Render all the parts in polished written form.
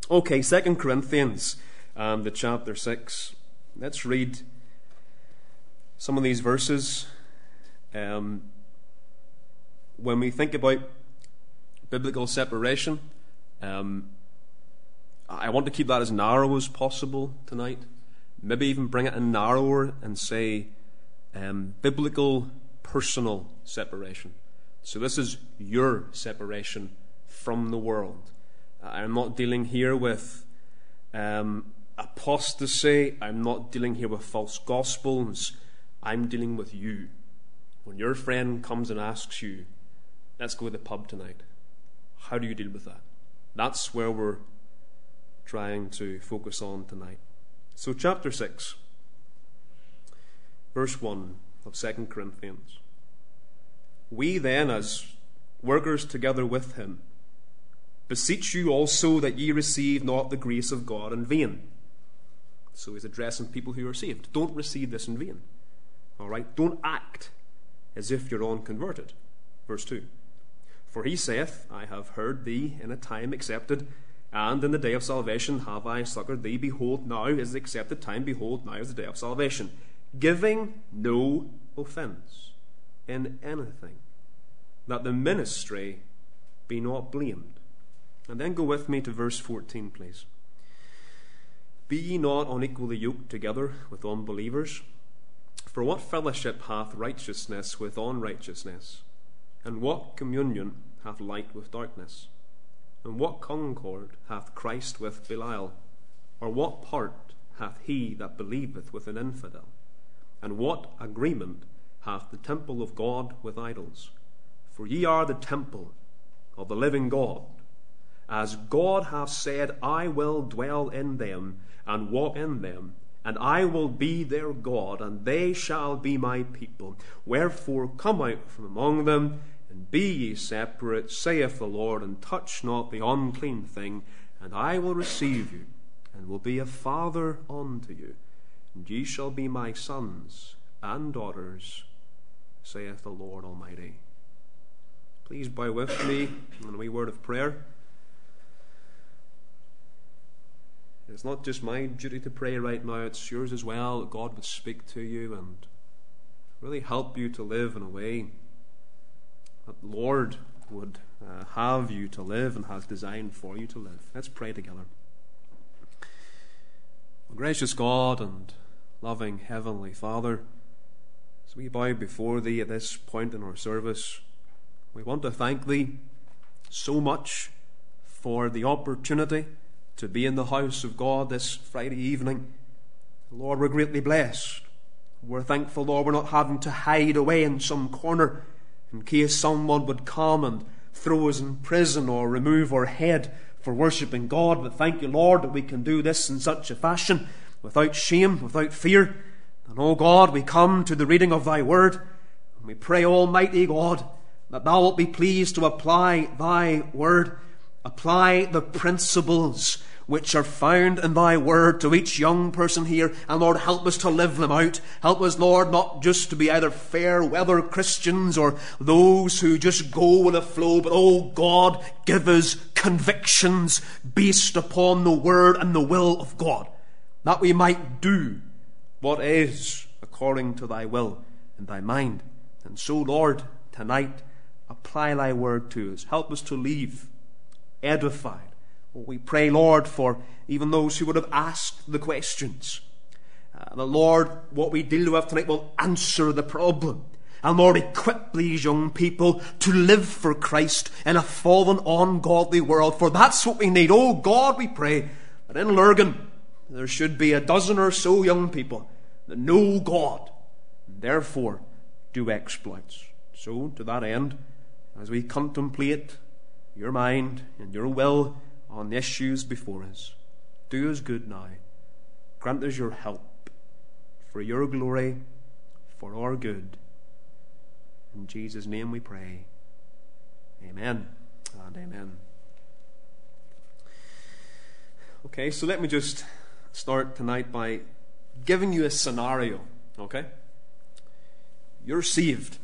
Okay, 2 Corinthians, the chapter 6. Let's read some of these verses. When we think about biblical separation, I want to keep that as narrow as possible tonight. Maybe even bring it in narrower and say biblical personal separation. So this is your separation from the world. I'm not dealing here with apostasy. I'm not dealing here with false gospels. I'm dealing with you. When your friend comes and asks you, let's go to the pub tonight, how do you deal with that? That's where we're trying to focus on tonight. So chapter 6, verse 1 of 2 Corinthians. We then, as workers together with him, beseech you also that ye receive not the grace of God in vain. So he's addressing people who are saved. Don't receive this in vain. All right? Don't act as if you're unconverted. Verse 2. For he saith, I have heard thee in a time accepted, and in the day of salvation have I succoured thee. Behold, now is the accepted time. Behold, now is the day of salvation. Giving no offence in anything, that the ministry be not blamed. And then go with me to verse 14, please. Be ye not unequally yoked together with unbelievers? For what fellowship hath righteousness with unrighteousness? And what communion hath light with darkness? And what concord hath Christ with Belial? Or what part hath he that believeth with an infidel? And what agreement hath the temple of God with idols? For ye are the temple of the living God. As God hath said, I will dwell in them and walk in them, and I will be their God, and they shall be my people. Wherefore come out from among them, and be ye separate, saith the Lord, and touch not the unclean thing, and I will receive you, and will be a father unto you, and ye shall be my sons and daughters, saith the Lord Almighty. Please bow with me in a wee word of prayer. It's not just my duty to pray right now, it's yours as well, that God would speak to you and really help you to live in a way that the Lord would have you to live and has designed for you to live. Let's pray together. Gracious God and loving Heavenly Father, as we bow before Thee at this point in our service, we want to thank Thee so much for the opportunity to be in the house of God this Friday evening. Lord, we're greatly blessed. We're thankful, Lord, we're not having to hide away in some corner in case someone would come and throw us in prison or remove our head for worshipping God. But thank you, Lord, that we can do this in such a fashion, without shame, without fear. And, oh God, we come to the reading of Thy Word, and we pray, Almighty God, that Thou wilt be pleased to apply Thy Word, apply the principles which are found in Thy Word to each young person here. And Lord, help us to live them out. Help us, Lord, not just to be either fair weather Christians or those who just go with the flow, but, oh God, give us convictions based upon the Word and the will of God, that we might do what is according to Thy will and Thy mind. And so, Lord, tonight, apply Thy Word to us. Help us to leave edified. We pray, Lord, for even those who would have asked the questions. The Lord, what we deal with tonight will answer the problem. And Lord, equip these young people to live for Christ in a fallen, ungodly world. For that's what we need. Oh God, we pray that in Lurgan there should be a dozen or so young people that know God, and therefore do exploits. So, to that end, as we contemplate Your mind and Your will on the issues before us, do us good now. Grant us Your help for Your glory, for our good. In Jesus' name we pray. Amen and amen. Okay, so let me just start tonight by giving you a scenario, okay? You're saved.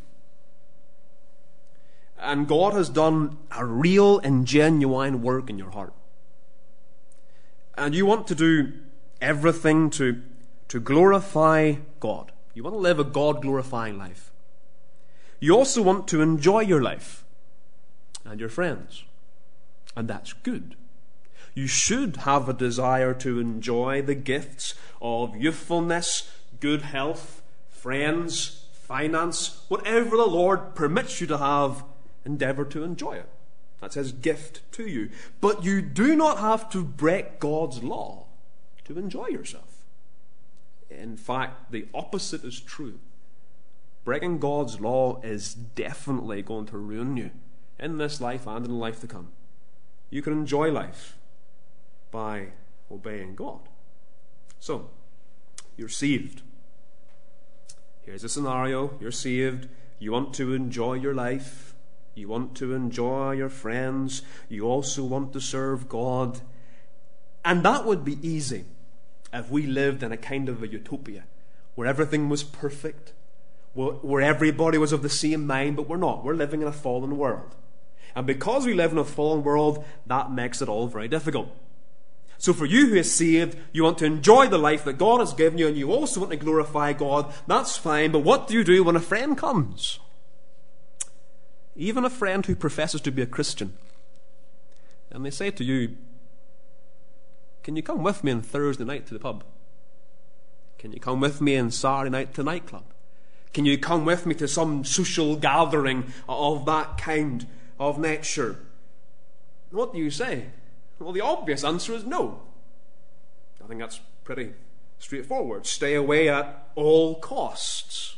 And God has done a real and genuine work in your heart. and you want to do everything to glorify God. You want to live a God-glorifying life. You also want to enjoy your life and your friends. And that's good. You should have a desire to enjoy the gifts of youthfulness, good health, friends, finance, whatever the Lord permits you to have, endeavour to enjoy it. That's His gift to you. But you do not have to break God's law to enjoy yourself. In fact, the opposite is true. Breaking God's law is definitely going to ruin you in this life and in the life to come. You can enjoy life by obeying God. So, you're saved. Here's a scenario. You're saved. You want to enjoy your life. You want to enjoy your friends. You also want to serve God. And that would be easy if we lived in a kind of a utopia where everything was perfect, where everybody was of the same mind, but we're not. We're living in a fallen world. And because we live in a fallen world, that makes it all very difficult. So for you who is saved, you want to enjoy the life that God has given you, and you also want to glorify God. That's fine, but what do you do when a friend comes? Even a friend who professes to be a Christian. And they say to you, can you come with me on Thursday night to the pub? Can you come with me on Saturday night to the nightclub? Can you come with me to some social gathering of that kind of nature? What do you say? Well, the obvious answer is no. I think that's pretty straightforward. Stay away at all costs.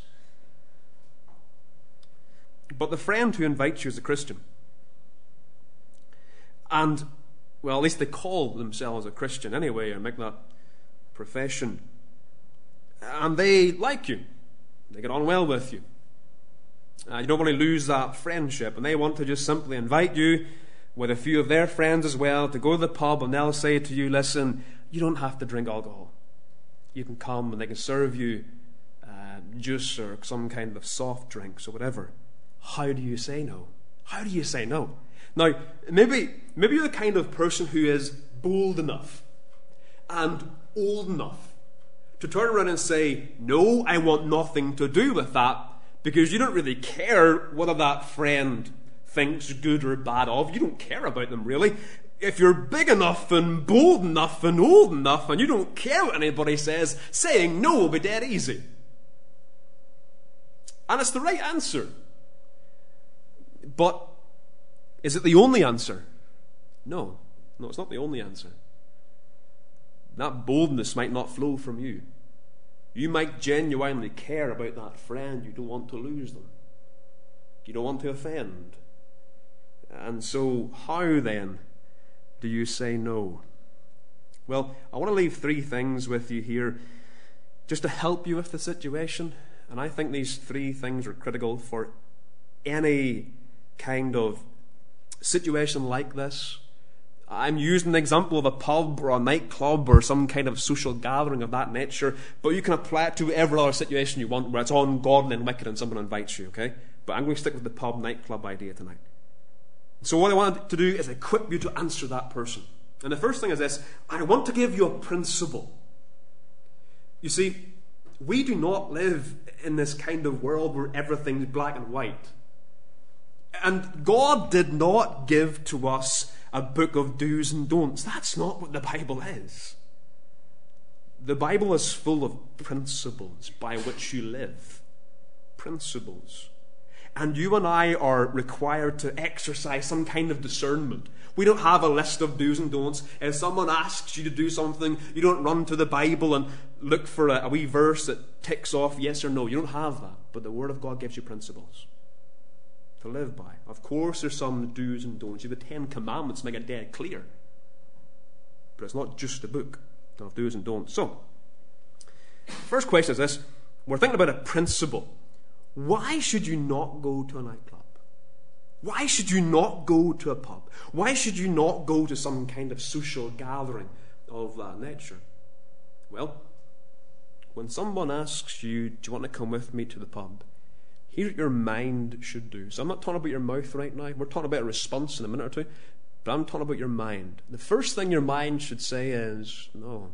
But the friend who invites you is a Christian, and, well, at least they call themselves a Christian anyway, or make that profession, and they like you. They get on well with you. You don't want to lose that friendship, and they want to just simply invite you with a few of their friends as well to go to the pub, and they'll say to you, listen, you don't have to drink alcohol. You can come and they can serve you juice or some kind of soft drinks or whatever. How do you say no? How do you say no? Now, maybe you're the kind of person who is bold enough and old enough to turn around and say, no, I want nothing to do with that, because you don't really care whether that friend thinks good or bad of. You don't care about them, really. If you're big enough and bold enough and old enough and you don't care what anybody says, saying no will be dead easy. And it's the right answer. But is it the only answer? No, it's not the only answer. That boldness might not flow from you. You might genuinely care about that friend. You don't want to lose them. You don't want to offend. And so, how then do you say no? Well, I want to leave 3 things with you here just to help you with the situation. And I think these 3 things are critical for any kind of situation like this. I'm using the example of a pub or a nightclub or some kind of social gathering of that nature, but you can apply it to every other situation you want where it's ungodly and wicked and someone invites you, okay? But I'm going to stick with the pub nightclub idea tonight. So what I want to do is equip you to answer that person. And the first thing is this: I want to give you a principle. You see, we do not live in this kind of world where everything's black and white. And God did not give to us a book of do's and don'ts. That's not what the Bible is. The Bible is full of principles by which you live. Principles. And you and I are required to exercise some kind of discernment. We don't have a list of do's and don'ts. If someone asks you to do something, you don't run to the Bible and look for a wee verse that ticks off yes or no. You don't have that. But the Word of God gives you principles to live by. Of course there's some do's and don'ts. You have the 10 Commandments make it dead clear. But it's not just a book of do's and don'ts. So, first question is this. We're thinking about a principle. Why should you not go to a nightclub? Why should you not go to a pub? Why should you not go to some kind of social gathering of that nature? Well, when someone asks you, do you want to come with me to the pub? Here's what your mind should do. So I'm not talking about your mouth right now. We're talking about a response in a minute or two. But I'm talking about your mind. The first thing your mind should say is, no,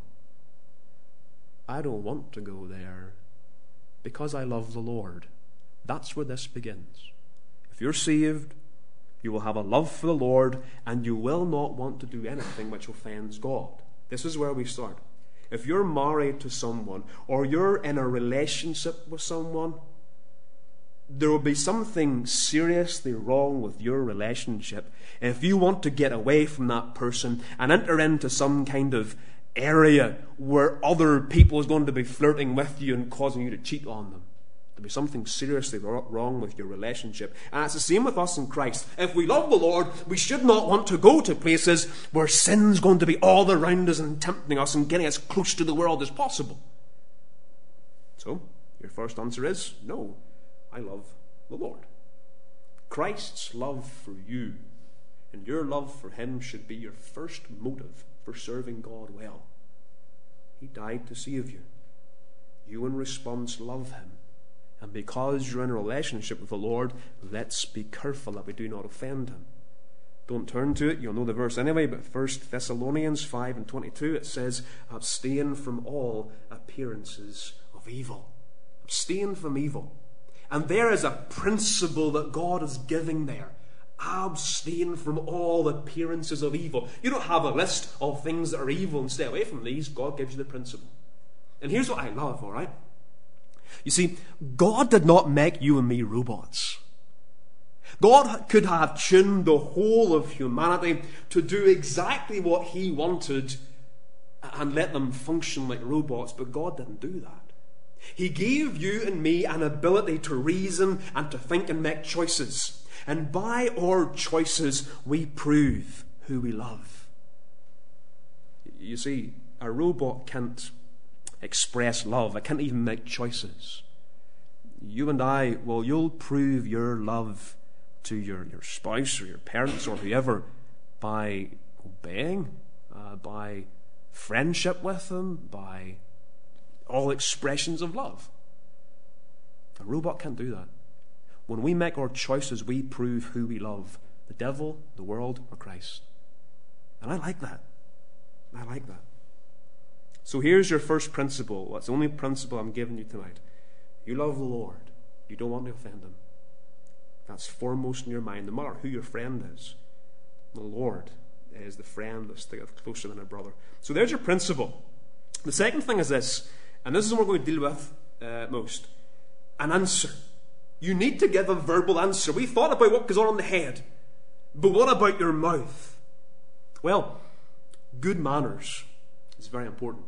I don't want to go there because I love the Lord. That's where this begins. If you're saved, you will have a love for the Lord, and you will not want to do anything which offends God. This is where we start. If you're married to someone, or you're in a relationship with someone, there will be something seriously wrong with your relationship if you want to get away from that person and enter into some kind of area where other people is going to be flirting with you and causing you to cheat on them. There'll be something seriously wrong with your relationship. And it's the same with us in Christ. If we love the Lord, we should not want to go to places where sin's going to be all around us and tempting us and getting as close to the world as possible. So, your first answer is, no, I love the Lord. Christ's love for you and your love for him should be your first motive for serving God well. He died to save you. You in response love him. And because you're in a relationship with the Lord, let's be careful that we do not offend him. Don't turn to it, you'll know the verse anyway, but 1 Thessalonians 5:22, it says, abstain from all appearances of evil. Abstain from evil. And there is a principle that God is giving there. Abstain from all appearances of evil. You don't have a list of things that are evil and stay away from these. God gives you the principle. And here's what I love, all right? You see, God did not make you and me robots. God could have tuned the whole of humanity to do exactly what he wanted and let them function like robots, but God didn't do that. He gave you and me an ability to reason and to think and make choices. And by our choices, we prove who we love. You see, a robot can't express love. It can't even make choices. You and I, well, you'll prove your love to your spouse or your parents or whoever by obeying, by friendship with them, by all expressions of love. A robot can't do that. When we make our choices, we prove who we love. The devil, the world, or Christ. And I like that. I like that. So here's your first principle. That's the only principle I'm giving you tonight. You love the Lord. You don't want to offend him. That's foremost in your mind, no matter who your friend is. The Lord is the friend that sticketh closer than a brother. So there's your principle. The second thing is this, and this is what we're going to deal with most. An answer. You need to give a verbal answer. We thought about what goes on in the head. But what about your mouth? Well, good manners is very important.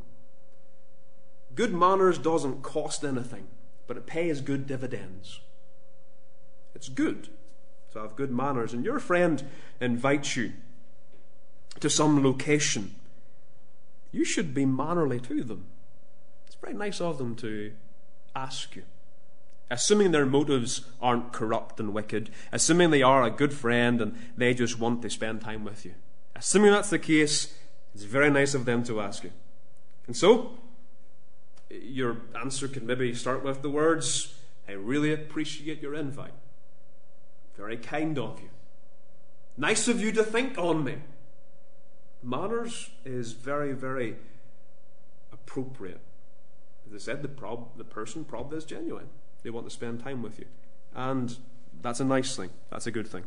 Good manners doesn't cost anything, but it pays good dividends. It's good to have good manners. And your friend invites you to some location. You should be mannerly to them. It's very nice of them to ask you. Assuming their motives aren't corrupt and wicked, assuming they are a good friend and they just want to spend time with you. Assuming that's the case, it's very nice of them to ask you. And so, your answer can maybe start with the words, I really appreciate your invite. Very kind of you. Nice of you to think on me. Manners is very, very appropriate. As I said, the person probably is genuine. They want to spend time with you. And that's a nice thing. That's a good thing.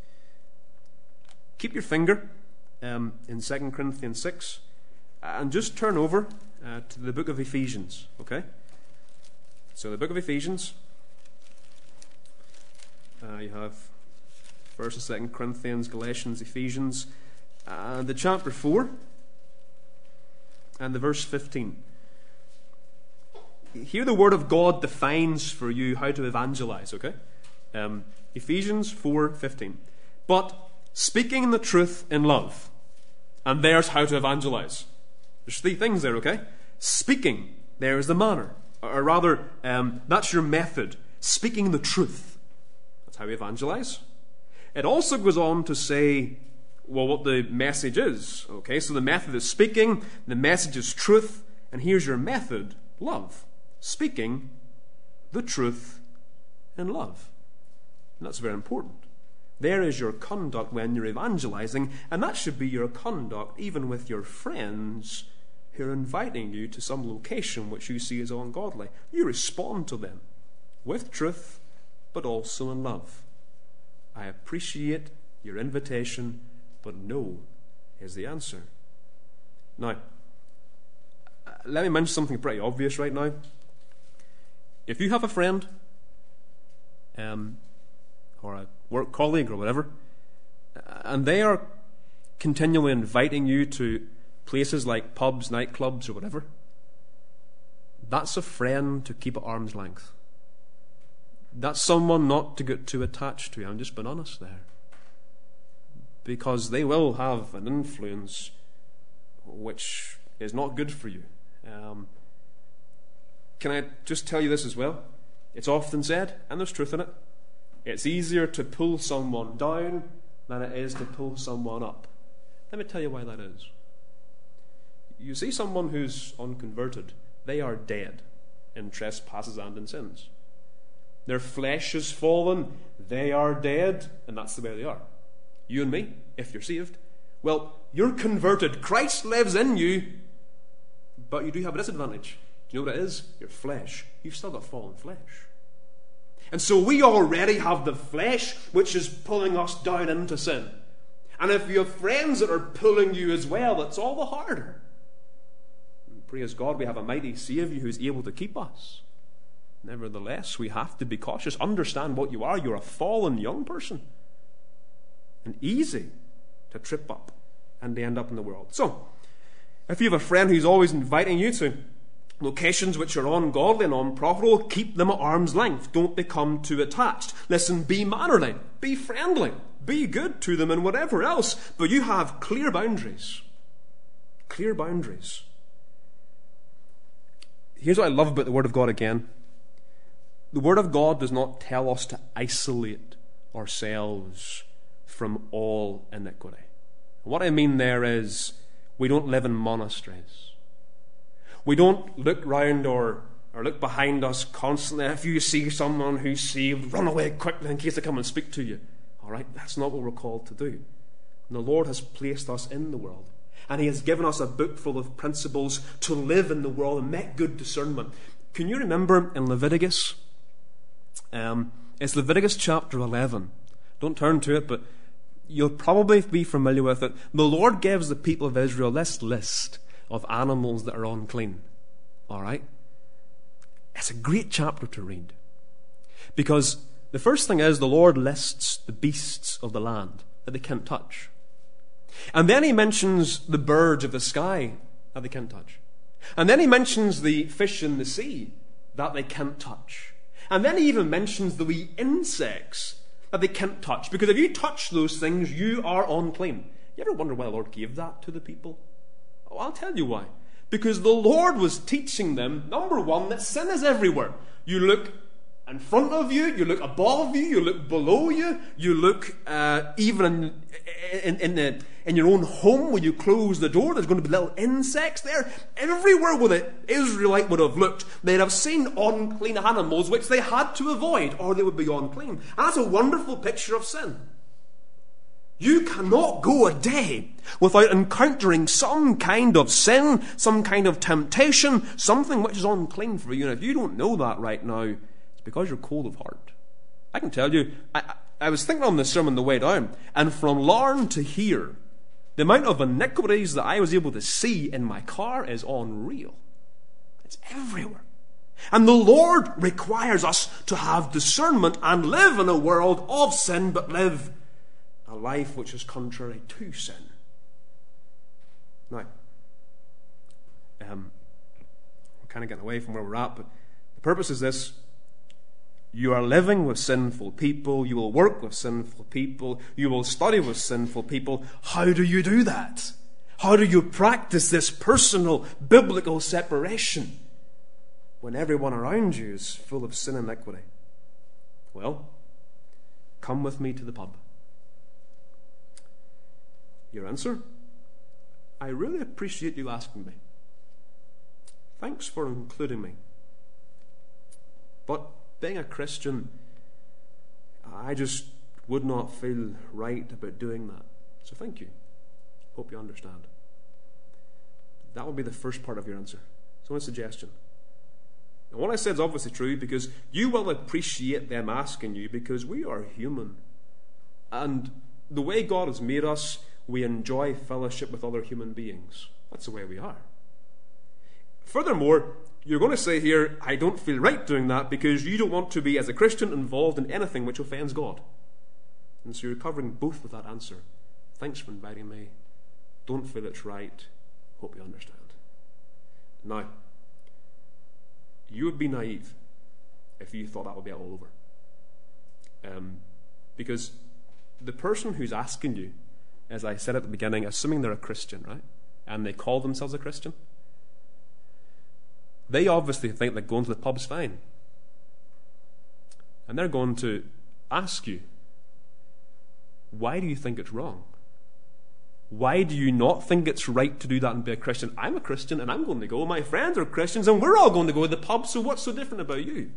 Keep your finger in 2 Corinthians 6 and just turn over to the book of Ephesians. Okay? So the book of Ephesians, you have 1st and 2nd Corinthians, Galatians, Ephesians, and the chapter 4 and the verse 15. Here the Word of God defines for you how to evangelize, okay? Ephesians 4:15. But speaking the truth in love. And there's how to evangelize. There's three things there, okay? Speaking, there is the manner. Or rather, that's your method. Speaking the truth. That's how we evangelize. It also goes on to say, well, what the message is. Okay, so the method is speaking, the message is truth, and here's your method, love. Speaking the truth in love. And that's very important. There is your conduct when you're evangelizing, and that should be your conduct even with your friends who are inviting you to some location which you see as ungodly. You respond to them with truth, but also in love. I appreciate your invitation, but no is the answer. Now, let me mention something pretty obvious right now. If you have a friend, or a work colleague or whatever, and they are continually inviting you to places like pubs, nightclubs, or whatever, that's a friend to keep at arm's length. That's someone not to get too attached to. I'm just being honest there. Because they will have an influence which is not good for you. Can I just tell you this as well? It's often said, and there's truth in it, it's easier to pull someone down than it is to pull someone up. Let me tell you why that is. You see someone who's unconverted, they are dead in trespasses and in sins. Their flesh is fallen, they are dead, and that's the way they are. You and me, if you're saved, well, you're converted. Christ lives in you, but you do have a disadvantage. Do you know what it is? Your flesh. You've still got fallen flesh. And so we already have the flesh which is pulling us down into sin. And if you have friends that are pulling you as well, it's all the harder. And praise God, we have a mighty Saviour who's able to keep us. Nevertheless, we have to be cautious. Understand what you are. You're a fallen young person. And easy to trip up and to end up in the world. So, if you have a friend who's always inviting you to locations which are ungodly and unprofitable, keep them at arm's length. Don't become too attached. Listen, be mannerly, be friendly, be good to them and whatever else, but you have clear boundaries. Clear boundaries. Here's what I love about the Word of God again. The Word of God does not tell us to isolate ourselves from all iniquity. What I mean there is, we don't live in monasteries. We don't look round or look behind us constantly. If you see someone who's saved, run away quickly in case they come and speak to you. All right, that's not what we're called to do. And the Lord has placed us in the world. And He has given us a book full of principles to live in the world and make good discernment. Can you remember in Leviticus? It's Leviticus chapter 11. Don't turn to it, but you'll probably be familiar with it. The Lord gives the people of Israel this list of animals that are unclean. All right? It's a great chapter to read. Because the first thing is the Lord lists the beasts of the land that they can't touch. And then He mentions the birds of the sky that they can't touch. And then He mentions the fish in the sea that they can't touch. And then He even mentions the wee insects that they can't touch. Because if you touch those things, you are unclean. You ever wonder why the Lord gave that to the people? Oh, I'll tell you why. Because the Lord was teaching them, number one, that sin is everywhere. You look in front of you, you look above you, you look below you, you look even in your own home when you close the door, there's going to be little insects there. Everywhere where the Israelite would have looked, they'd have seen unclean animals which they had to avoid or they would be unclean. And that's a wonderful picture of sin. You cannot go a day without encountering some kind of sin, some kind of temptation, something which is unclean for you. And if you don't know that right now, it's because you're cold of heart. I can tell you, I was thinking on this sermon the way down, and from Larne to here, the amount of iniquities that I was able to see in my car is unreal. It's everywhere. And the Lord requires us to have discernment and live in a world of sin, but live a life which is contrary to sin. Now, we're kind of getting away from where we're at, but the purpose is this. You are living with sinful people. You will work with sinful people. You will study with sinful people. How do you do that? How do you practice this personal biblical separation when everyone around you is full of sin and iniquity? Well, come with me to the pub. Your answer? I really appreciate you asking me. Thanks for including me. But being a Christian, I just would not feel right about doing that. So thank you. Hope you understand. That would be the first part of your answer. It's only a suggestion. And what I said is obviously true, because you will appreciate them asking you, because we are human. And the way God has made us, we enjoy fellowship with other human beings. That's the way we are. Furthermore, you're going to say here, I don't feel right doing that because you don't want to be, as a Christian, involved in anything which offends God. And so you're covering both with that answer. Thanks for inviting me. Don't feel it's right. Hope you understand. Now, you would be naive if you thought that would be all over. Because the person who's asking you, as I said at the beginning, assuming they're a Christian, right? And they call themselves a Christian, they obviously think that going to the pub's fine. And they're going to ask you, why do you think it's wrong? Why do you not think it's right to do that and be a Christian? I'm a Christian and I'm going to go. My friends are Christians and we're all going to go to the pub, so what's so different about you?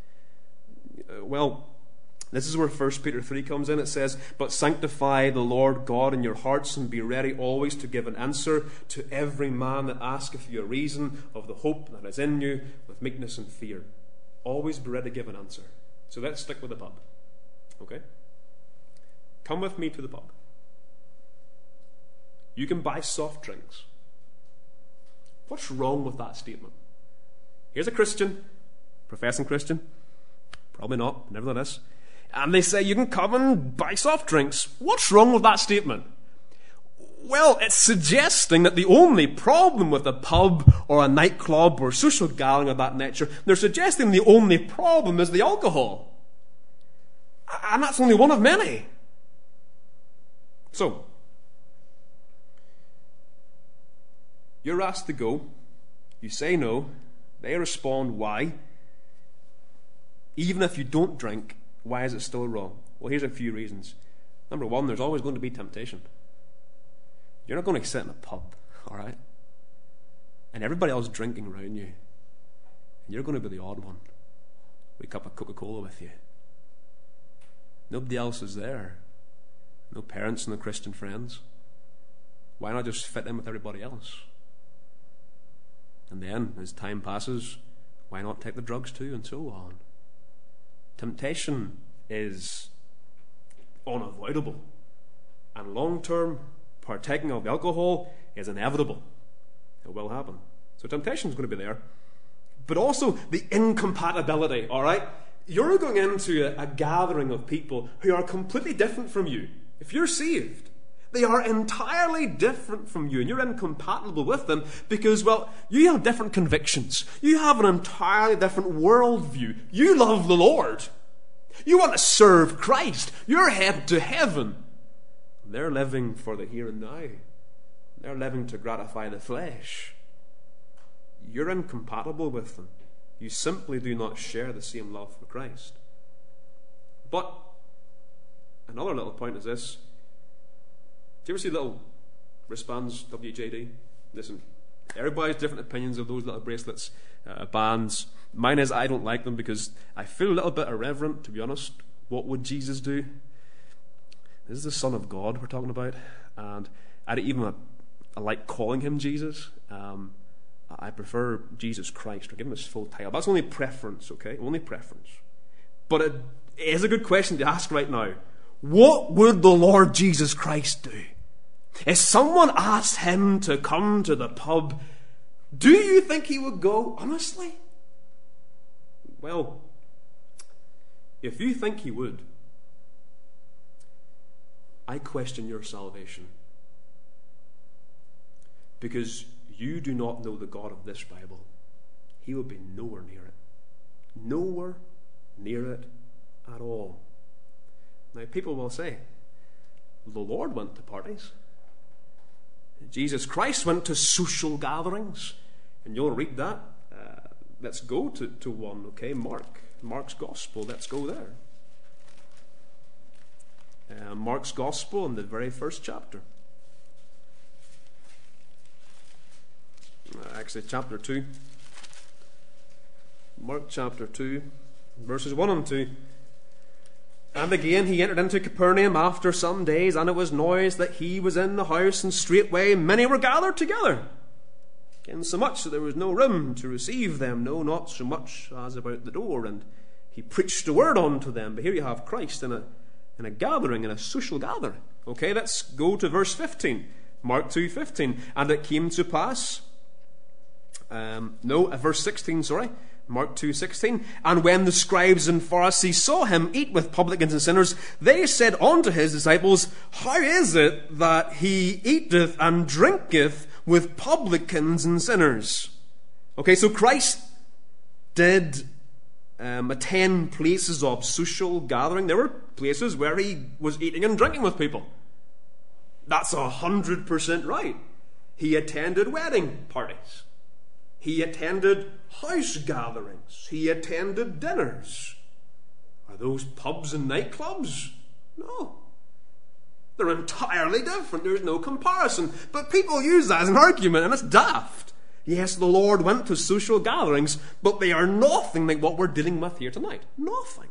Well, this is where 1 Peter 3 comes in. It says, but sanctify the Lord God in your hearts and be ready always to give an answer to every man that asketh you a reason of the hope that is in you with meekness and fear. Always be ready to give an answer. So let's stick with the pub. Okay? Come with me to the pub. You can buy soft drinks. What's wrong with that statement? Here's a Christian, professing Christian, probably not, nevertheless, and they say you can come and buy soft drinks. What's wrong with that statement? Well, it's suggesting that the only problem with a pub or a nightclub or social gathering of that nature, they're suggesting the only problem is the alcohol. And that's only one of many. So, you're asked to go. You say no. They respond, why? Even if you don't drink, why is it still wrong? Well, here's a few reasons. Number one, there's always going to be temptation. You're not going to sit in a pub, all right? And everybody else drinking around you. And you're going to be the odd one with a cup of Coca-Cola with you. Nobody else is there. No parents, no Christian friends. Why not just fit in with everybody else? And then, as time passes, why not take the drugs too, and so on? Temptation is unavoidable. And long-term, partaking of alcohol is inevitable. It will happen. So temptation is going to be there. But also the incompatibility, all right? You're going into a gathering of people who are completely different from you. If you're saved, they are entirely different from you, and you're incompatible with them because, well, you have different convictions. You have an entirely different worldview. You love the Lord. You want to serve Christ. You're headed to heaven. They're living for the here and now. They're living to gratify the flesh. You're incompatible with them. You simply do not share the same love for Christ. But another little point is this. Do you ever see little wristbands, WJD? Listen, everybody's different opinions of those little bracelets, bands. Mine is I don't like them because I feel a little bit irreverent, to be honest. What would Jesus do? This is the Son of God we're talking about, and I like calling him Jesus. I prefer Jesus Christ, or give him his full title. That's only preference, okay? Only preference. But it is a good question to ask right now. What would the Lord Jesus Christ do? If someone asked him to come to the pub, do you think he would go, honestly? Well, if you think he would, I question your salvation. Because you do not know the God of this Bible. He will be nowhere near it. Nowhere near it at all. Now, people will say, the Lord went to parties. Jesus Christ went to social gatherings. And you'll read that. Let's go to one, okay? Mark's Gospel. Let's go there. Mark's Gospel in the very first chapter. Actually, chapter 2. Mark chapter 2, verses 1 and 2. And again he entered into Capernaum after some days, and it was noised that he was in the house, and straightway many were gathered together, insomuch that there was no room to receive them, no, not so much as about the door. And he preached the word unto them. But here you have Christ in a gathering, in a social gathering. Okay, let's go to verse 15. Mark 2:15. And it came to pass, verse 16, sorry. Mark 2:16. And when the scribes and Pharisees saw him eat with publicans and sinners, they said unto his disciples, How is it that he eateth and drinketh with publicans and sinners? Okay, so Christ did attend places of social gathering. There were places where he was eating and drinking with people. That's 100% right. He attended wedding parties. He attended house gatherings. He attended dinners. Are those pubs and nightclubs? No. They're entirely different. There's no comparison. But people use that as an argument, and it's daft. Yes, the Lord went to social gatherings, but they are nothing like what we're dealing with here tonight. Nothing.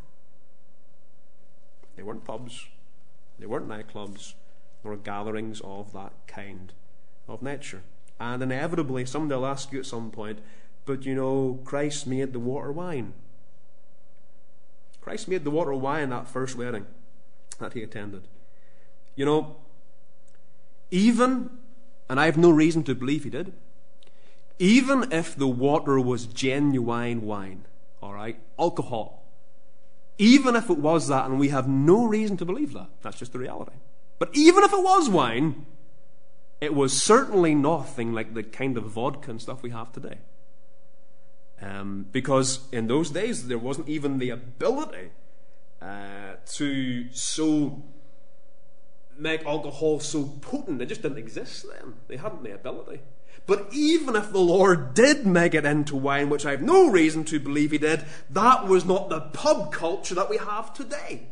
They weren't pubs. They weren't nightclubs, nor gatherings of that kind of nature. And inevitably, somebody will ask you at some point, but you know, Christ made the water wine. Christ made the water wine that first wedding that he attended. You know, even, and I have no reason to believe he did, even if the water was genuine wine, all right, alcohol, even if it was that, and we have no reason to believe that, that's just the reality. But even if it was wine, it was certainly nothing like the kind of vodka and stuff we have today. Because in those days, there wasn't even the ability to so make alcohol so potent. It just didn't exist then. They hadn't the ability. But even if the Lord did make it into wine, which I have no reason to believe he did, that was not the pub culture that we have today.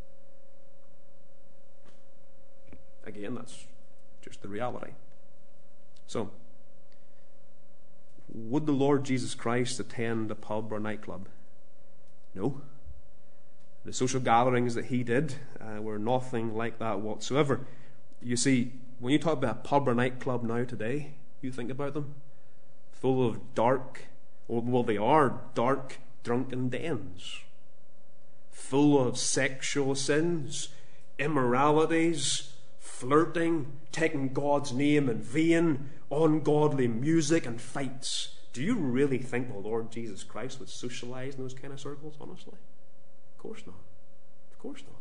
Again, that's just the reality. So, would the Lord Jesus Christ attend a pub or nightclub? No. The social gatherings that he did were nothing like that whatsoever. You see, when you talk about a pub or nightclub now today, you think about them, full of dark, well, they are dark, drunken dens, full of sexual sins, immoralities, flirting, taking God's name in vain, ungodly music and fights. Do you really think the Lord Jesus Christ would socialize in those kind of circles, honestly? Of course not. Of course not.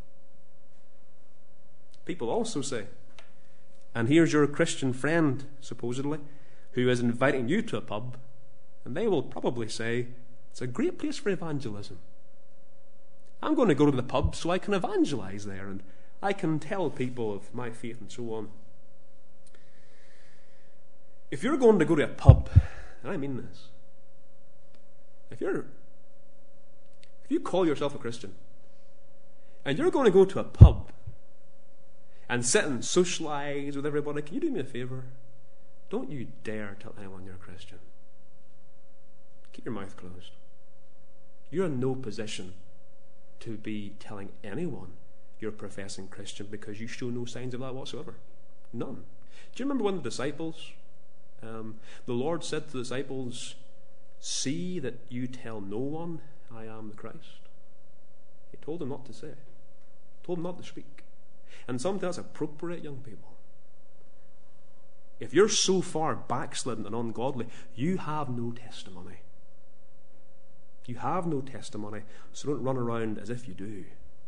People also say, and here's your Christian friend, supposedly, who is inviting you to a pub, and they will probably say, it's a great place for evangelism. I'm going to go to the pub so I can evangelize there, and I can tell people of my faith and so on. If you're going to go to a pub, and I mean this, if you call yourself a Christian, and you're going to go to a pub and sit and socialize with everybody, can you do me a favor? Don't you dare tell anyone you're a Christian. Keep your mouth closed. You're in no position to be telling anyone you're a professing Christian because you show no signs of that whatsoever. None. Do you remember when the disciples, the Lord said to the disciples, see that you tell no one I am the Christ? He told them not to say. He told them not to speak. And sometimes that's appropriate, young people. If you're so far backslidden and ungodly, you have no testimony. You have no testimony, so don't run around as if you do.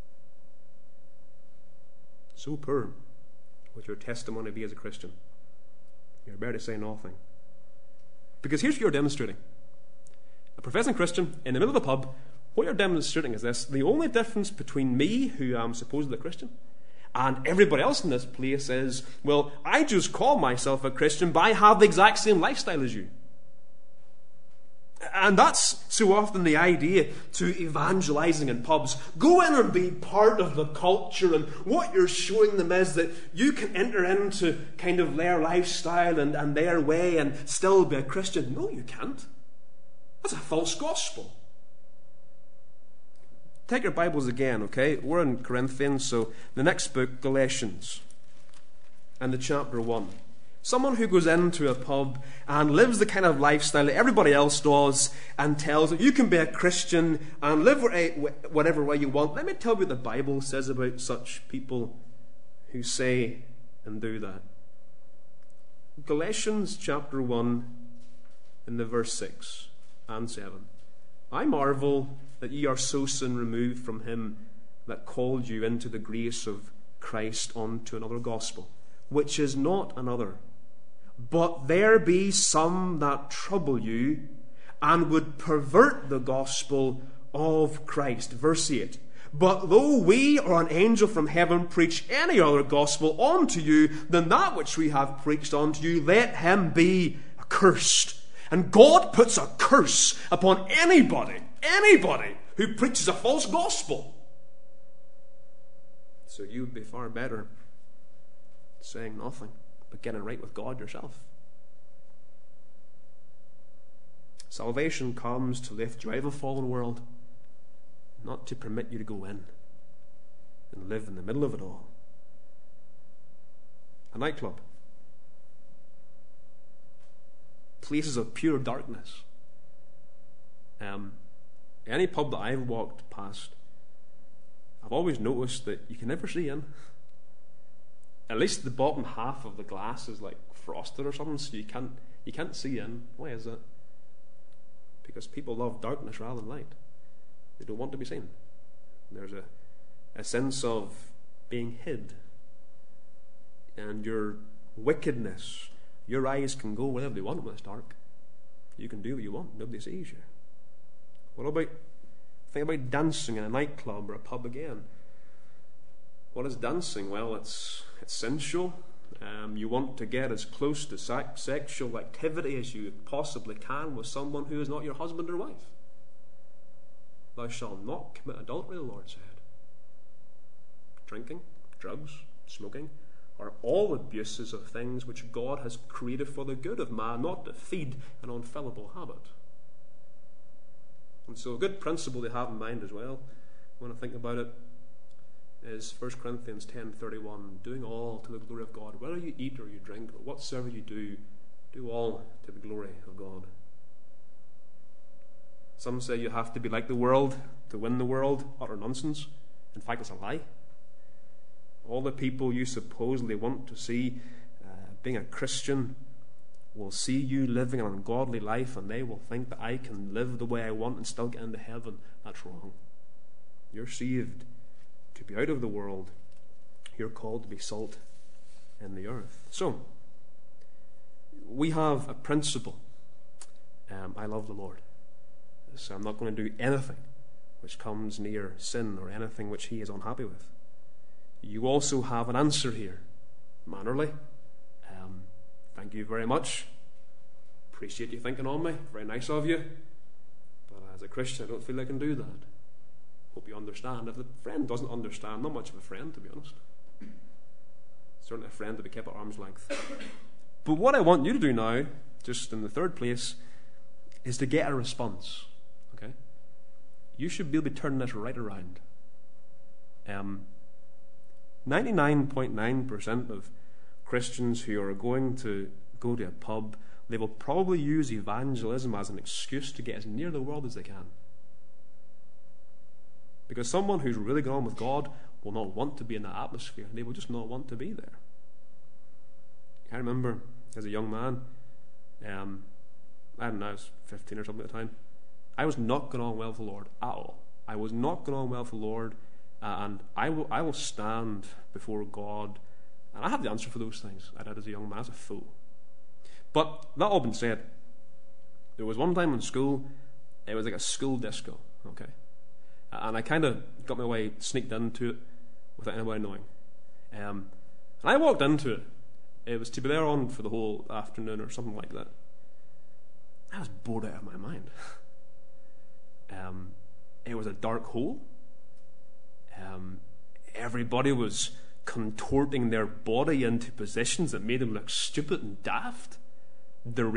So poor would your testimony be as a Christian. You're better to say nothing. Because here's what you're demonstrating. A professing Christian in the middle of the pub, what you're demonstrating is this. The only difference between me, who am supposedly a Christian, and everybody else in this place is, well, I just call myself a Christian, but I have the exact same lifestyle as you. And that's so often the idea to evangelizing in pubs. Go in and be part of the culture, and what you're showing them is that you can enter into kind of their lifestyle and their way and still be a Christian. No, you can't. That's a false gospel. Take your Bibles again, okay? We're in Corinthians, so the next book, Galatians, and the chapter 1. Someone who goes into a pub and lives the kind of lifestyle that everybody else does and tells that you can be a Christian and live whatever way you want. Let me tell you what the Bible says about such people who say and do that. Galatians chapter 1 in the verse 6 and 7. I marvel that ye are so soon removed from him that called you into the grace of Christ unto another gospel, which is not another. But there be some that trouble you and would pervert the gospel of Christ. Verse 8. But though we or an angel from heaven preach any other gospel unto you than that which we have preached unto you, let him be accursed. And God puts a curse upon anybody who preaches a false gospel. So you would be far better saying nothing, but getting right with God yourself. Salvation comes to lift you out of a fallen world, not to permit you to go in and live in the middle of it all. A nightclub. Places of pure darkness. Any pub that I've walked past, I've always noticed that you can never see in. At least the bottom half of the glass is like frosted or something, so you can't see in. Why is that? Because people love darkness rather than light. They don't want to be seen. There's a sense of being hid. And your wickedness, your eyes can go wherever they want when it's dark. You can do what you want. Nobody sees you. Think about dancing in a nightclub or a pub again. What is dancing? Well, it's sensual. You want to get as close to sexual activity as you possibly can with someone who is not your husband or wife. Thou shalt not commit adultery, the Lord said. Drinking, drugs, smoking are all abuses of things which God has created for the good of man, not to feed an unfillable habit. And so a good principle to have in mind as well, when I think about it, is 1 Corinthians 10:31, doing all to the glory of God. Whether you eat or you drink or whatsoever you do all to the glory of God. Some say you have to be like the world to win the world. Utter nonsense. In fact, it's a lie. All the people you supposedly want to see being a Christian will see you living an ungodly life, and they will think that I can live the way I want and still get into heaven. That's wrong. You're saved to be out of the world. You're called to be salt in the earth. So, we have a principle. I love the Lord. So I'm not going to do anything which comes near sin or anything which he is unhappy with. You also have an answer here. Mannerly. Thank you very much. Appreciate you thinking on me. Very nice of you. But as a Christian, I don't feel I can do that. Hope you understand. If the friend doesn't understand, not much of a friend, to be honest. Certainly a friend to be kept at arm's length. But what I want you to do now, just in the third place, is to get a response. Okay? You should be able to turn this right around. 99.9% of Christians who are going to go to a pub, they will probably use evangelism as an excuse to get as near the world as they can. Because someone who's really gone on with God will not want to be in that atmosphere. They will just not want to be there. I remember as a young man, I was 15 or something at the time, I was not going on well for the Lord at all. I was not going on well for the Lord, and I will stand before God, and I have the answer for those things. I did as a young man, as a fool. But that all been said, there was one time in school, it was like a school disco, okay? And I kind of got my way, sneaked into it without anybody knowing. And I walked into it. It was to be there on for the whole afternoon or something like that. I was bored out of my mind. It was a dark hole. Everybody was contorting their body into positions that made them look stupid and daft. The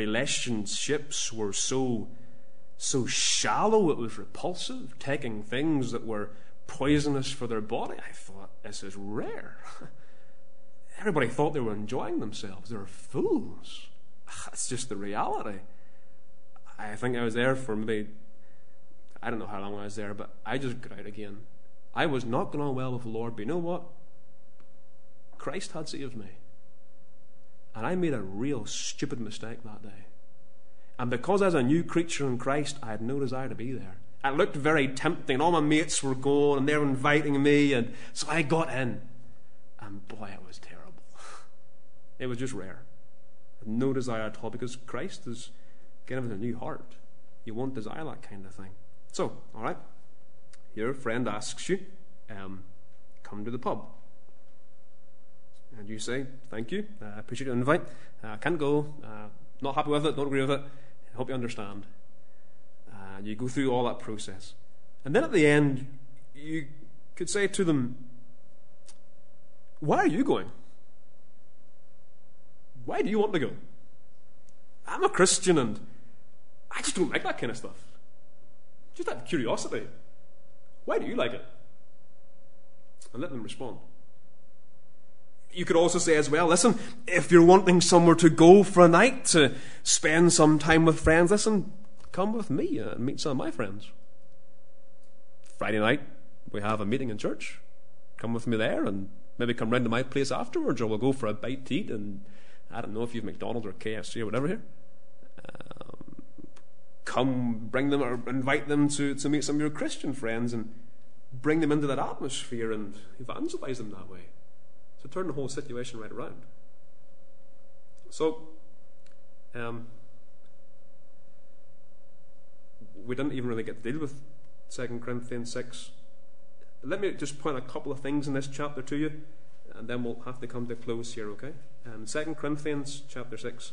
relationships were so shallow, it was repulsive, taking things that were poisonous for their body. I thought, this is rare. Everybody thought they were enjoying themselves. They were fools. That's just the reality. I think I was there for maybe, I don't know how long I was there, but I just got out again. I was not going on well with the Lord, but you know what? Christ had saved me. And I made a real stupid mistake that day. And because I was a new creature in Christ, I had no desire to be there. It looked very tempting. All my mates were going and they were inviting me. And so I got in. And boy, it was terrible. It was just rare. No desire at all, because Christ is given us a new heart. You won't desire that kind of thing. So, all right. Your friend asks you, come to the pub. And you say, thank you, I appreciate the invite. I can't go, not happy with it, don't agree with it. I hope you understand. You go through all that process. And then at the end, you could say to them, why are you going? Why do you want to go? I'm a Christian and I just don't like that kind of stuff. Just out of curiosity. Why do you like it? And let them respond. You could also say as well, listen, if you're wanting somewhere to go for a night, to spend some time with friends, listen, come with me and meet some of my friends. Friday night, we have a meeting in church. Come with me there and maybe come round to my place afterwards, or we'll go for a bite to eat, and I don't know if you have McDonald's or KFC or whatever here. Come, bring them or invite them to meet some of your Christian friends and bring them into that atmosphere and evangelize them that way. So turn the whole situation right around. So, we didn't even really get to deal with 2 Corinthians 6. Let me just point a couple of things in this chapter to you, and then we'll have to come to a close here, okay? 2 Corinthians chapter 6.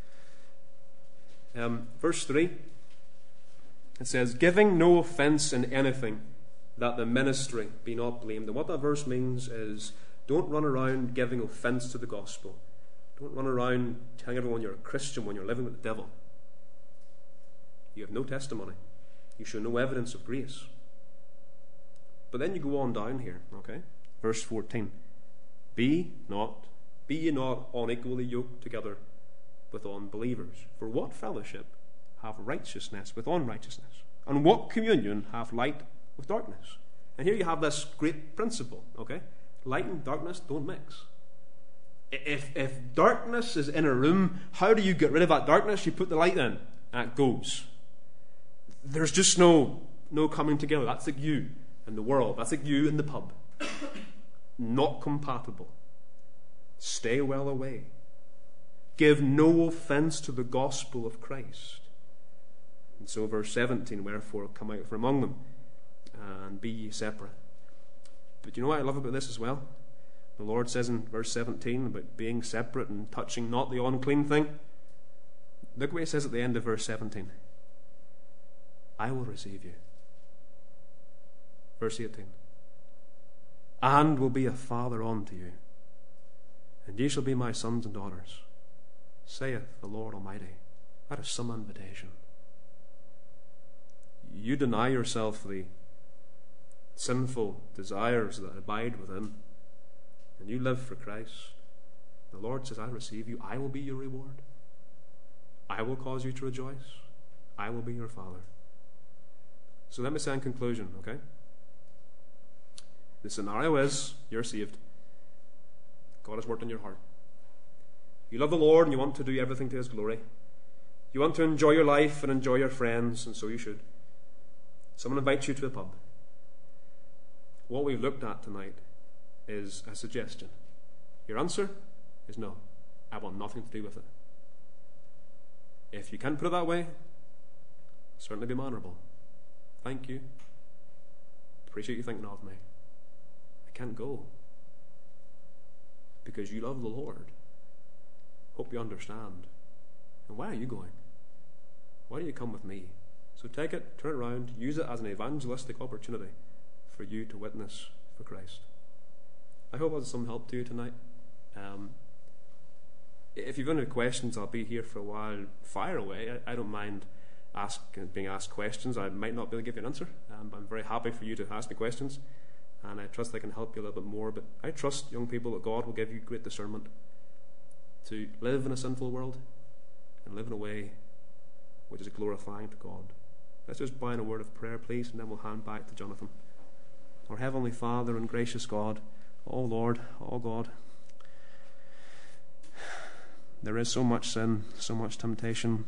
Verse 3, it says, giving no offence in anything, that the ministry be not blamed. And what that verse means is, don't run around giving offence to the gospel. Don't run around telling everyone you're a Christian when you're living with the devil. You have no testimony. You show no evidence of grace. But then you go on down here, okay? Verse 14. Be ye not unequally yoked together with unbelievers. For what fellowship have righteousness with unrighteousness? And what communion have light with darkness? And here you have this great principle, okay? Light and darkness don't mix. If darkness is in a room, how do you get rid of that darkness? You put the light in, and it goes. There's just no coming together. That's like you and the world. That's like you and the pub. Not compatible. Stay well away. Give no offence to the gospel of Christ. And so verse 17, wherefore come out from among them, and be ye separate. But you know what I love about this as well? The Lord says in verse 17 about being separate and touching not the unclean thing. Look what he says at the end of verse 17. I will receive you. Verse 18. And will be a father unto you, and ye shall be my sons and daughters, saith the Lord Almighty. That is some invitation. You deny yourself the sinful desires that abide within, and you live for Christ. The Lord says, I receive you. I will be your reward. I will cause you to rejoice. I will be your Father. So let me say in conclusion, okay? The scenario is, you're saved. God has worked in your heart. You love the Lord and you want to do everything to His glory. You want to enjoy your life and enjoy your friends, and so you should. Someone invites you to a pub. What we've looked at tonight is a suggestion. Your answer is no. I want nothing to do with it. If you can't put it that way, certainly be mannerable. Thank you. Appreciate you thinking of me. I can't go. Because you love the Lord. Hope you understand. And why are you going? Why don't you come with me? So take it, turn it around, use it as an evangelistic opportunity for you to witness for Christ. I hope it was some help to you tonight. If you've any questions, I'll be here for a while. Fire away. I don't mind being asked questions. I might not be able to give you an answer. I'm very happy for you to ask me questions, and I trust I can help you a little bit more. But I trust, young people, that God will give you great discernment to live in a sinful world and live in a way which is glorifying to God. Let's just bow in a word of prayer, please, and then we'll hand back to Jonathan. Our Heavenly Father and gracious God, oh Lord, oh God, there is so much sin, so much temptation.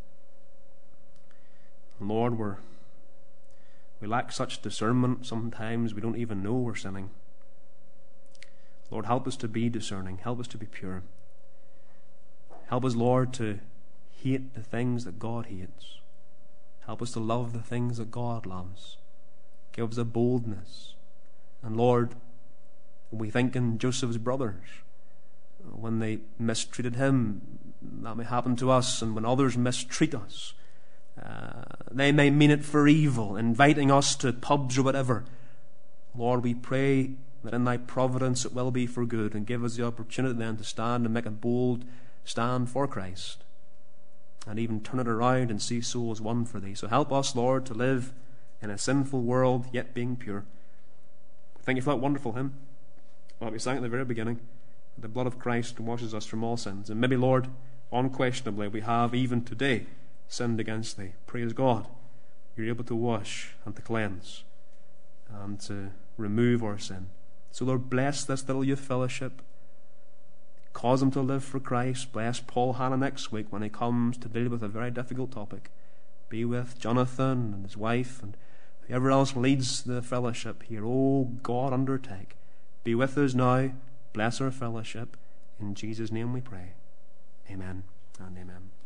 Lord, we lack such discernment sometimes we don't even know we're sinning. Lord, help us to be discerning. Help us to be pure. Help us, Lord, to hate the things that God hates. Help us to love the things that God loves. Give us a boldness. And Lord, we think in Joseph's brothers, when they mistreated him, that may happen to us, and when others mistreat us, they may mean it for evil, inviting us to pubs or whatever. Lord, we pray that in thy providence it will be for good, and give us the opportunity then to stand and make a bold stand for Christ, and even turn it around and see souls won for thee. So help us, Lord, to live in a sinful world, yet being pure. Thank you for that wonderful hymn that we sang at the very beginning. The blood of Christ washes us from all sins. And maybe, Lord, unquestionably, we have even today sinned against thee. Praise God, you're able to wash and to cleanse and to remove our sin. So, Lord, bless this little youth fellowship. Cause them to live for Christ. Bless Paul Hannah next week when he comes to deal with a very difficult topic. Be with Jonathan and his wife and whoever else leads the fellowship here. Oh, God, undertake. Be with us now. Bless our fellowship. In Jesus' name we pray. Amen and amen.